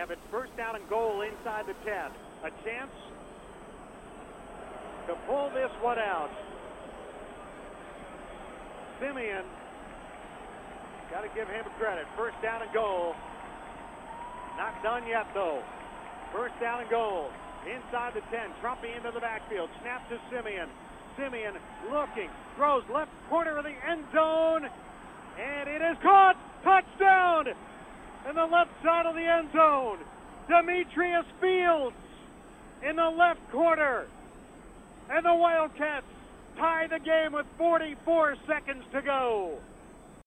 5. It's first down and goal inside the 10. A chance to pull this one out. Simeon, got to give him credit. First down and goal. Not done yet, though. First down and goal. Inside the 10. Trumpy into the backfield. Snap to Simeon. Simeon looking. Throws left corner of the end zone. And it is caught. Touchdown! In the left side of the end zone. Demetrius Fields in the left corner. And the Wildcats tie the game with 44 seconds to go.